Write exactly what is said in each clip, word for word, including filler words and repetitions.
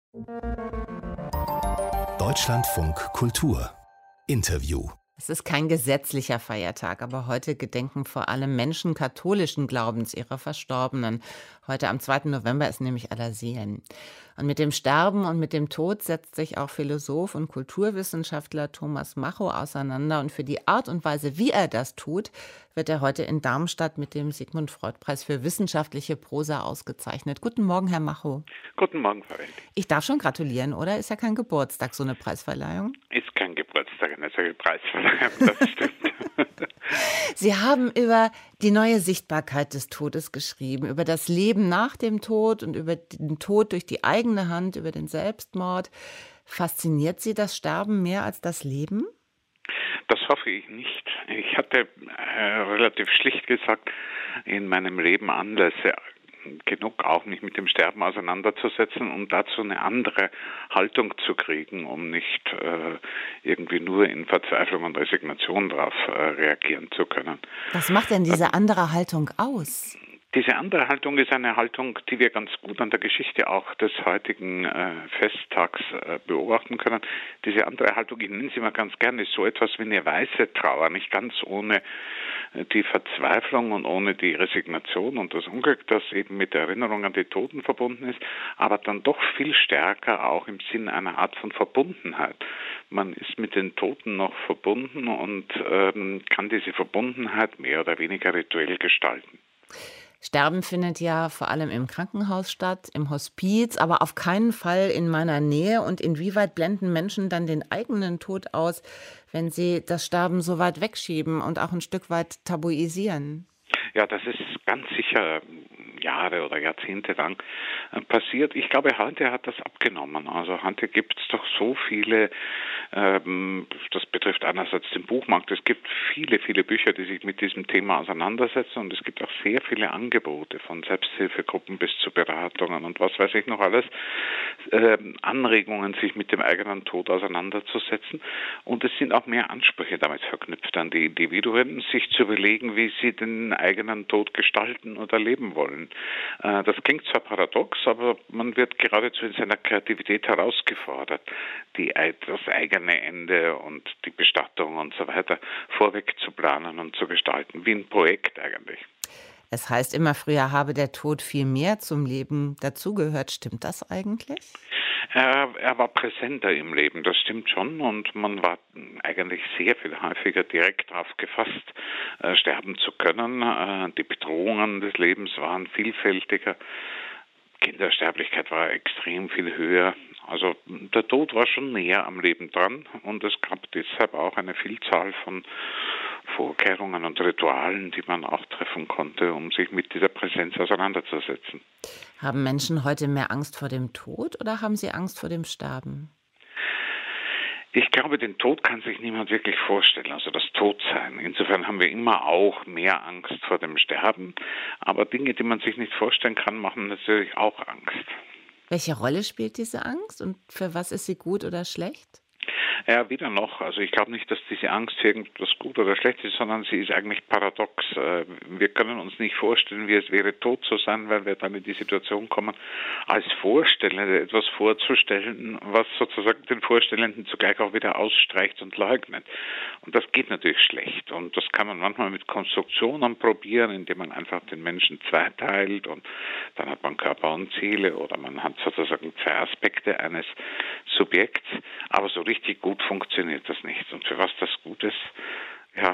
Deutschlandfunk Kultur Interview. Es ist kein gesetzlicher Feiertag, aber heute gedenken vor allem Menschen katholischen Glaubens ihrer Verstorbenen. Heute am zweiten November ist nämlich Allerseelen. Und mit dem Sterben und mit dem Tod setzt sich auch Philosoph und Kulturwissenschaftler Thomas Macho auseinander. Und für die Art und Weise, wie er das tut, wird er heute in Darmstadt mit dem Sigmund-Freud-Preis für wissenschaftliche Prosa ausgezeichnet. Guten Morgen, Herr Macho. Guten Morgen, Frau Wendt. Ich darf schon gratulieren, oder? Ist ja kein Geburtstag, so eine Preisverleihung? Ist kein Geburtstag, eine solche Preisverleihung, das stimmt. Sie haben über die neue Sichtbarkeit des Todes geschrieben, über das Leben nach dem Tod und über den Tod durch die eigene Hand, über den Selbstmord. Fasziniert Sie das Sterben mehr als das Leben? Das hoffe ich nicht. Ich hatte äh, relativ schlicht gesagt in meinem Leben Anlässe genug, auch mich mit dem Sterben auseinanderzusetzen, um dazu eine andere Haltung zu kriegen, um nicht äh, irgendwie nur in Verzweiflung und Resignation darauf äh, reagieren zu können. Was macht denn diese andere Haltung aus? Diese andere Haltung ist eine Haltung, die wir ganz gut an der Geschichte auch des heutigen äh, Festtags äh, beobachten können. Diese andere Haltung, ich nenne sie mal ganz gerne, ist so etwas wie eine weiße Trauer, nicht ganz ohne äh, die Verzweiflung und ohne die Resignation und das Unglück, das eben mit der Erinnerung an die Toten verbunden ist, aber dann doch viel stärker auch im Sinn einer Art von Verbundenheit. Man ist mit den Toten noch verbunden und ähm, kann diese Verbundenheit mehr oder weniger rituell gestalten. Sterben findet ja vor allem im Krankenhaus statt, im Hospiz, aber auf keinen Fall in meiner Nähe. Und inwieweit blenden Menschen dann den eigenen Tod aus, wenn sie das Sterben so weit wegschieben und auch ein Stück weit tabuisieren? Ja, das ist ganz sicher Jahre oder Jahrzehnte lang passiert. Ich glaube, heute hat das abgenommen. Also heute gibt es doch so viele, ähm, das betrifft einerseits den Buchmarkt, es gibt viele, viele Bücher, die sich mit diesem Thema auseinandersetzen und es gibt auch sehr viele Angebote von Selbsthilfegruppen bis zu Beratungen und was weiß ich noch alles, äh, Anregungen, sich mit dem eigenen Tod auseinanderzusetzen und es sind auch mehr Ansprüche damit verknüpft an die Individuen, sich zu überlegen, wie sie den eigenen Tod gestalten oder leben wollen. Das klingt zwar paradox, aber man wird geradezu in seiner Kreativität herausgefordert, die, das eigene Ende und die Bestattung und so weiter vorweg zu planen und zu gestalten, wie ein Projekt eigentlich. Es heißt immer, früher habe der Tod viel mehr zum Leben dazugehört. Stimmt das eigentlich? Er, er war präsenter im Leben, das stimmt schon. Und man war eigentlich sehr viel häufiger direkt darauf gefasst, äh, sterben zu können. Äh, die Bedrohungen des Lebens waren vielfältiger. Kindersterblichkeit war extrem viel höher. Also der Tod war schon näher am Leben dran und es gab deshalb auch eine Vielzahl von Vorkehrungen und Ritualen, die man auch treffen konnte, um sich mit dieser Präsenz auseinanderzusetzen. Haben Menschen heute mehr Angst vor dem Tod oder haben sie Angst vor dem Sterben? Ich glaube, den Tod kann sich niemand wirklich vorstellen, also das Todsein. Insofern haben wir immer auch mehr Angst vor dem Sterben. Aber Dinge, die man sich nicht vorstellen kann, machen natürlich auch Angst. Welche Rolle spielt diese Angst und für was ist sie gut oder schlecht? Ja, weder noch. Also ich glaube nicht, dass diese Angst für irgendwas gut oder schlecht ist, sondern sie ist eigentlich paradox. Wir können uns nicht vorstellen, wie es wäre, tot zu sein, weil wir dann in die Situation kommen, als Vorstellende etwas vorzustellen, was sozusagen den Vorstellenden zugleich auch wieder ausstreicht und leugnet. Und das geht natürlich schlecht. Und das kann man manchmal mit Konstruktionen probieren, indem man einfach den Menschen zweiteilt und dann hat man Körper und Seele oder man hat sozusagen zwei Aspekte eines Subjekts. Aber so richtig gut funktioniert das nicht. Und für was das gut ist, ja,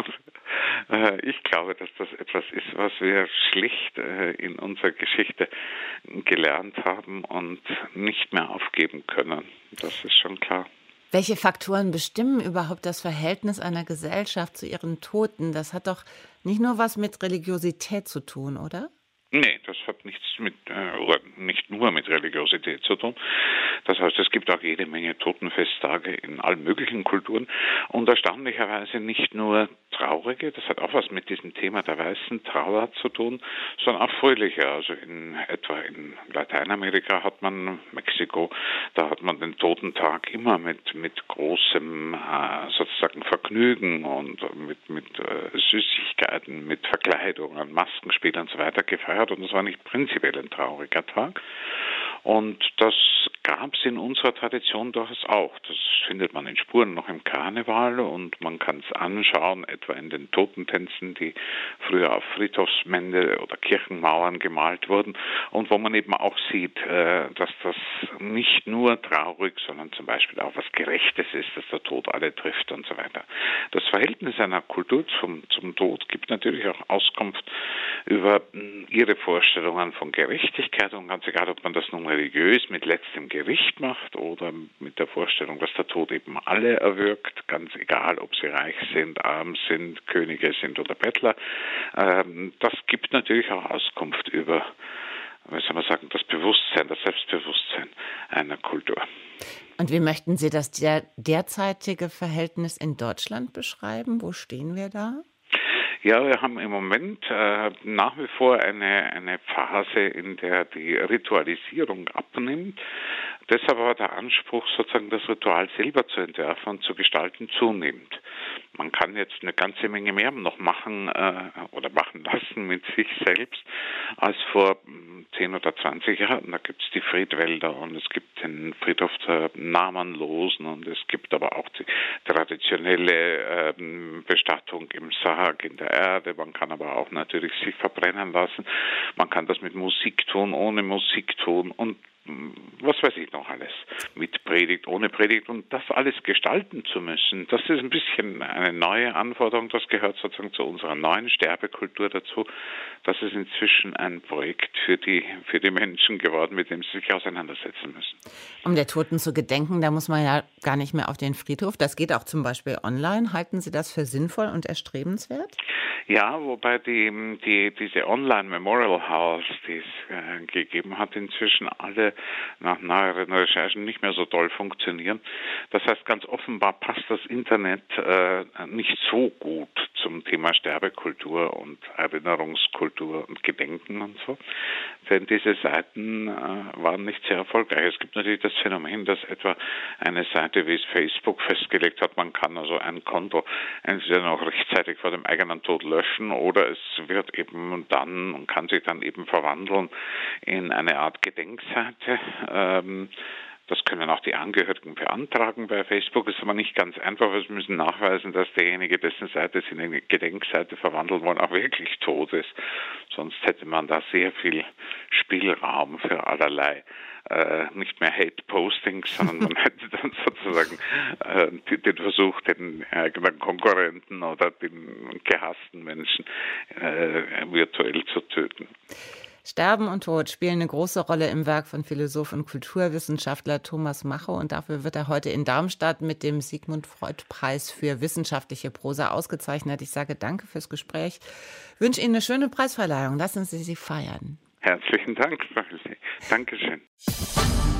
ich glaube, dass das etwas ist, was wir schlicht in unserer Geschichte gelernt haben und nicht mehr aufgeben können. Das ist schon klar. Welche Faktoren bestimmen überhaupt das Verhältnis einer Gesellschaft zu ihren Toten? Das hat doch nicht nur was mit Religiosität zu tun, oder? Nee, das hat nichts mit, äh, oder nicht nur mit Religiosität zu tun. Das heißt, es gibt auch jede Menge Totenfesttage in allen möglichen Kulturen und erstaunlicherweise nicht nur traurige, das hat auch was mit diesem Thema der weißen Trauer zu tun, sondern auch fröhliche. Also in etwa in Lateinamerika hat man, Mexiko, da hat man den Totentag immer mit, mit großem äh, sozusagen Vergnügen und mit, mit äh, Süßigkeiten, mit Verkleidungen, Maskenspielen und so weiter gefeiert und das war nicht prinzipiell ein trauriger Tag. Und das gab gab es in unserer Tradition durchaus auch. Das findet man in Spuren noch im Karneval und man kann es anschauen, etwa in den Totentänzen, die früher auf Friedhofsmände oder Kirchenmauern gemalt wurden und wo man eben auch sieht, äh, dass das nicht nur traurig, sondern zum Beispiel auch was Gerechtes ist, dass der Tod alle trifft und so weiter. Das Verhältnis einer Kultur zum, zum Tod gibt natürlich auch Auskunft über mh, ihre Vorstellungen von Gerechtigkeit und ganz egal, ob man das nun religiös mit letztem Gericht macht oder mit der Vorstellung, dass der Tod eben alle erwürgt, ganz egal, ob sie reich sind, arm sind, Könige sind oder Bettler. Ähm, das gibt natürlich auch Auskunft über, wie soll man sagen, das Bewusstsein, das Selbstbewusstsein einer Kultur. Und wie möchten Sie das der, derzeitige Verhältnis in Deutschland beschreiben? Wo stehen wir da? Ja, wir haben im Moment äh, nach wie vor eine, eine Phase, in der die Ritualisierung abnimmt. Deshalb aber der Anspruch, sozusagen das Ritual selber zu entwerfen und zu gestalten, zunimmt. Man kann jetzt eine ganze Menge mehr noch machen äh, oder machen lassen mit sich selbst als vor zehn oder zwanzig Jahren. Da gibt es die Friedwälder und es gibt den Friedhof der Namenlosen und es gibt aber auch die traditionelle äh, Bestattung im Sarg, in der Erde. Man kann aber auch natürlich sich verbrennen lassen. Man kann das mit Musik tun, ohne Musik tun und was weiß ich noch alles, mit Predigt, ohne Predigt und das alles gestalten zu müssen, das ist ein bisschen eine neue Anforderung, das gehört sozusagen zu unserer neuen Sterbekultur dazu. Das ist inzwischen ein Projekt für die, für die Menschen geworden, mit dem sie sich auseinandersetzen müssen. Um der Toten zu gedenken, da muss man ja gar nicht mehr auf den Friedhof, das geht auch zum Beispiel online. Halten Sie das für sinnvoll und erstrebenswert? Ja, wobei die, die, diese Online-Memorial Halls, die es äh, gegeben hat, inzwischen alle nach neueren Recherchen nicht mehr so toll funktionieren. Das heißt, ganz offenbar passt das Internet äh, nicht so gut zum Thema Sterbekultur und Erinnerungskultur und Gedenken und so. Denn diese Seiten äh, waren nicht sehr erfolgreich. Es gibt natürlich das Phänomen, dass etwa eine Seite wie es Facebook festgelegt hat, man kann also ein Konto entweder noch rechtzeitig vor dem eigenen Tod löschen oder es wird eben dann und kann sich dann eben verwandeln in eine Art Gedenkseite. Ähm, Das können auch die Angehörigen beantragen bei Facebook. Ist aber nicht ganz einfach, weil sie müssen nachweisen, dass derjenige, dessen Seite sie in eine Gedenkseite verwandeln wollen, auch wirklich tot ist. Sonst hätte man da sehr viel Spielraum für allerlei. Äh, nicht mehr Hate-Postings, sondern man hätte dann sozusagen äh, den Versuch, den eigenen Konkurrenten oder den gehassten Menschen äh, virtuell zu töten. Sterben und Tod spielen eine große Rolle im Werk von Philosoph und Kulturwissenschaftler Thomas Macho und dafür wird er heute in Darmstadt mit dem Sigmund-Freud-Preis für wissenschaftliche Prosa ausgezeichnet. Ich sage danke fürs Gespräch, wünsche Ihnen eine schöne Preisverleihung. Lassen Sie sie feiern. Herzlichen Dank, Frau Hülse. Dankeschön.